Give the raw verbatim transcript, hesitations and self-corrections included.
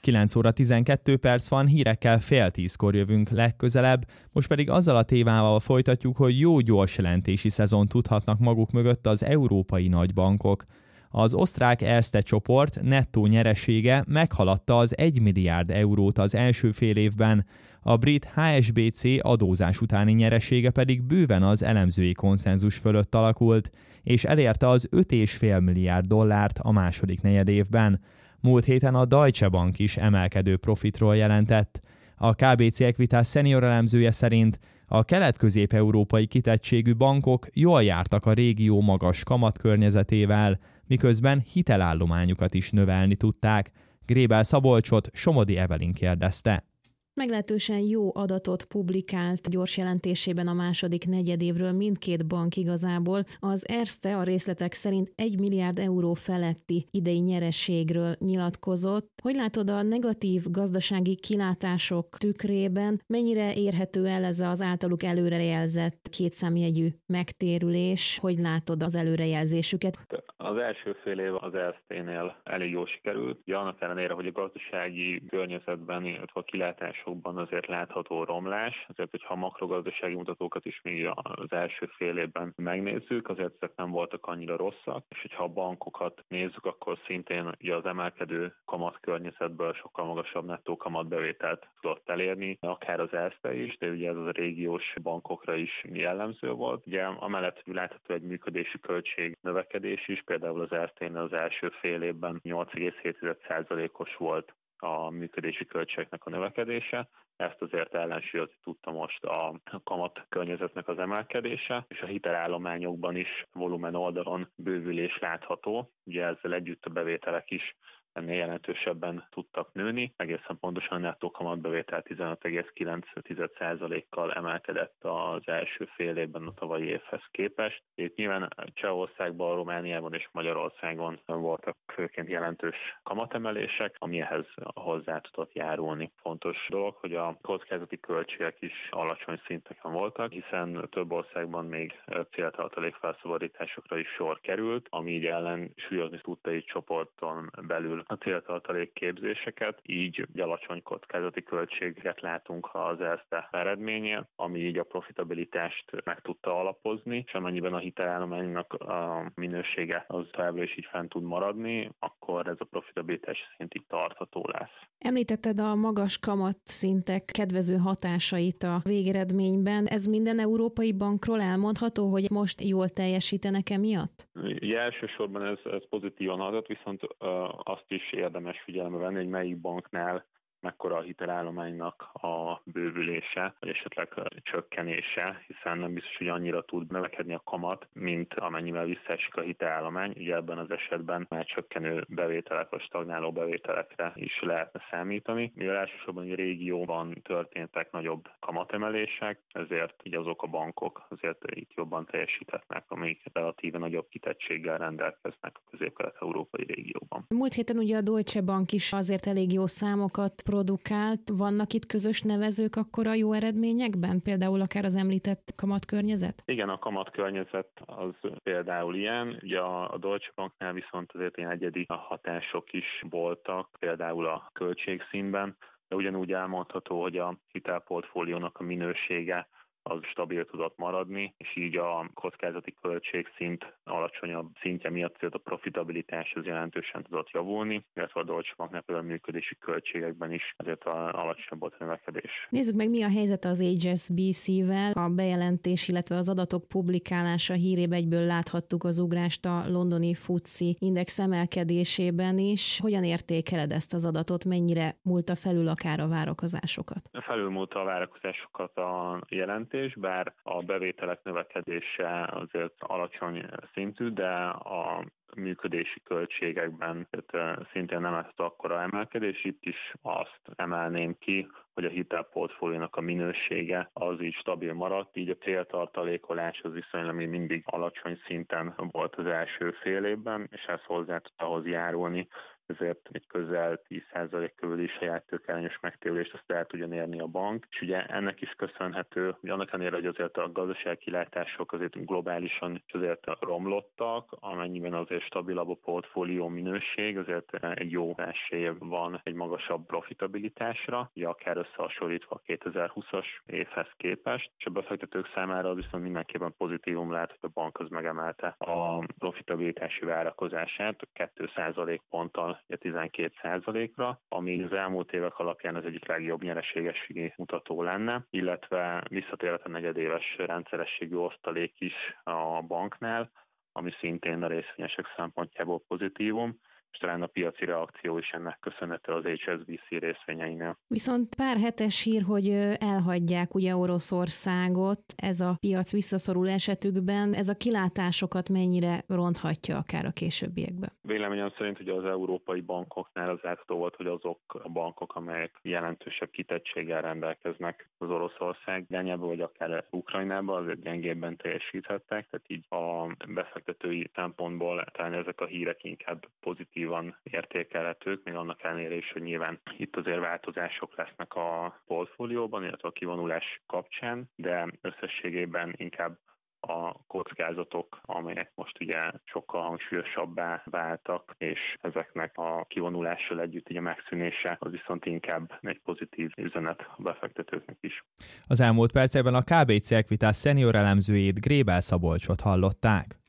kilenc óra tizenkét perc van, hírekkel fél tízkor jövünk legközelebb, most pedig azzal a témával folytatjuk, hogy jó gyors jelentési szezon tudhatnak maguk mögött az európai nagybankok. Az osztrák Erste csoport nettó nyeresége meghaladta az egy milliárd eurót az első fél évben, a brit há es bé cé adózás utáni nyeresége pedig bőven az elemzői konszenzus fölött alakult, és elérte az öt egész öt milliárd dollárt a második negyedévben. Múlt héten a Deutsche Bank is emelkedő profitról jelentett. A ká bé cé Equitas senior elemzője szerint a kelet-közép-európai kitettségű bankok jól jártak a régió magas kamatkörnyezetével, miközben hitelállományukat is növelni tudták. Grébel Szabolcsot Somodi Evelyn kérdezte. Meglehetősen jó adatot publikált gyors jelentésében a második negyedévről mindkét bank igazából. Az Erste a részletek szerint egy milliárd euró feletti idei nyereségről nyilatkozott. Hogy látod a negatív gazdasági kilátások tükrében, mennyire érhető el ez az általuk előrejelzett kétszámjegyű megtérülés? Hogy látod az előrejelzésüket? Az első fél év az Ersténél elég jól sikerült. Ugye annak ellenére, hogy a gazdasági környezetben, illetve a kilátásokban azért látható romlás, azért, hogyha a makrogazdasági mutatókat is még az első fél évben megnézzük, azért ezek nem voltak annyira rosszak, és hogyha a bankokat nézzük, akkor szintén ugye az emelkedő kamatkörnyezetből sokkal magasabb nettó kamatbevételt tudott elérni, akár az Erste is, de ugye ez az a régiós bankokra is jellemző volt. Ugye amellett, hogy látható egy működési költség növekedés is, például az Ersténél az első fél évben nyolc egész hét százalékos volt a működési költségeknek a növekedése. Ezt azért ellensúlyozni tudta most a kamat környezetnek az emelkedése, és a hitelállományokban is volumen oldalon bővülés látható. Ugye ezzel együtt a bevételek is ennél jelentősebben tudtak nőni. Egészen pontosan a nettó kamatbevétel tizenöt egész kilenc százalékkal emelkedett az első fél évben a tavalyi évhez képest. Itt nyilván Csehországban, Romániában és Magyarországon voltak főként jelentős kamatemelések, ami ehhez hozzá tudott járulni. Fontos dolog, hogy a kockázati költségek is alacsony szinteken voltak, hiszen több országban még céltartalék felszabadításokra is sor került, ami így ellen súlyozni tudta egy csoporton belül a céltartalék képzéseket, így alacsony kockázati költséget látunk az Erste eredményén, ami így a profitabilitást meg tudta alapozni, és amennyiben a hitelállománynak a minősége az továbbra is így fent tud maradni, akkor ez a profitabilitás szint így tartható lesz. Említetted a magas kamatszintek kedvező hatásait a végeredményben. Ez minden európai bankról elmondható, hogy most jól teljesítenek emiatt? Ugye elsősorban ez, ez pozitívan adott, viszont uh, azt is érdemes figyelembe venni, hogy melyik banknál mekkora a hitelállománynak a bővülése, vagy esetleg csökkenése, hiszen nem biztos, hogy annyira tud növekedni a kamat, mint amennyivel visszaesik a hiteállomány. Ugye ebben az esetben már csökkenő bevételek vagy stagnáló bevételekre is lehetne számítani. Mivel elsősorban a régióban történtek nagyobb kamatemelések, ezért így azok a bankok azért itt jobban teljesíthetnek, amik relatíve nagyobb kitettséggel rendelkeznek a közép-kelet-európai régióban. Múlt héten ugye a Deutsche Bank is azért elég jó számokat produkált. Vannak itt közös nevezők akkor a jó eredményekben? Például akár az említett kamatkörnyezet? Igen, a kamatkörnyezet az például ilyen. Ugye a Deutsche Banknál viszont azért ilyen egyedi hatások is voltak, például a költségszínben, de ugyanúgy elmondható, hogy a hitelportfóliónak a minősége az stabil tudott maradni, és így a kockázati költségszint alacsonyabb szintje miatt a profitabilitás az jelentősen tudott javulni, illetve a Deutsche Banknál például a működési költségekben is ezért alacsonyabb volt a növekedés. Nézzük meg, mi a helyzet az há es bé cé-vel. A bejelentés, illetve az adatok publikálása hírében egyből láthattuk az ugrást a londoni FTSE index emelkedésében is. Hogyan értékeled ezt az adatot? Mennyire múlta felül akár a várakozásokat? Felülmúlta a várakozásokat a jelentés, bár a bevételek növekedése azért alacsony szintű, de a működési költségekben szintén nem lesz akkora emelkedés. Itt is azt emelném ki, hogy a hitelportfóliónak a minősége az így stabil maradt, így a céltartalékolás az viszonylag mindig alacsony szinten volt az első fél évben, és ez hozzá tud ahhoz járulni, ezért egy közel tíz százalék körüli saját tőkeelőnyös megtérülést azt el tudjon érni a bank. És ugye ennek is köszönhető, hogy annak ellenére, hogy azért a gazdasági kilátások azért globálisan is azért romlottak, amennyiben azért stabilabb a portfólió minőség, azért egy jó esély van egy magasabb profitabilitásra, ugye akár összehasonlítva a kétezer-húszas évhez képest, és a befektetők számára az viszont mindenképpen pozitívum lehet, hogy a bank az megemelte a profitabilitási várakozását két százalékponttal tizenkét százalékra, ami az elmúlt évek alapján az egyik legjobb nyereségességi mutató lenne, illetve visszatérhet a negyedéves rendszerességű osztalék is a banknál, ami szintén a részvényesek szempontjából pozitívum, és talán a piaci reakció is ennek köszönhető az há es bé cé részvényeinél. Viszont pár hetes hír, hogy elhagyják ugye Oroszországot, ez a piac visszaszorul esetükben, ez a kilátásokat mennyire ronthatja akár a későbbiekben? Véleményem szerint ugye az európai bankoknál az látható volt, hogy azok a bankok, amelyek jelentősebb kitettséggel rendelkeznek az Oroszország irányába, vagy akár Ukrajnába, azért gyengébben teljesíthettek, tehát így a befektetői szempontból talán ezek a hírek inkább pozitív van értékelhetők, még annak ellenére is, hogy nyilván itt azért változások lesznek a portfólióban, illetve a kivonulás kapcsán, de összességében inkább a kockázatok, amelyek most ugye sokkal hangsúlyosabbá váltak, és ezeknek a kivonulással együtt ugye megszűnése, az viszont inkább egy pozitív üzenet a befektetőknek is. Az elmúlt percekben a ká bé cé Equitas senior elemzőjét, Grébel Szabolcsot hallották.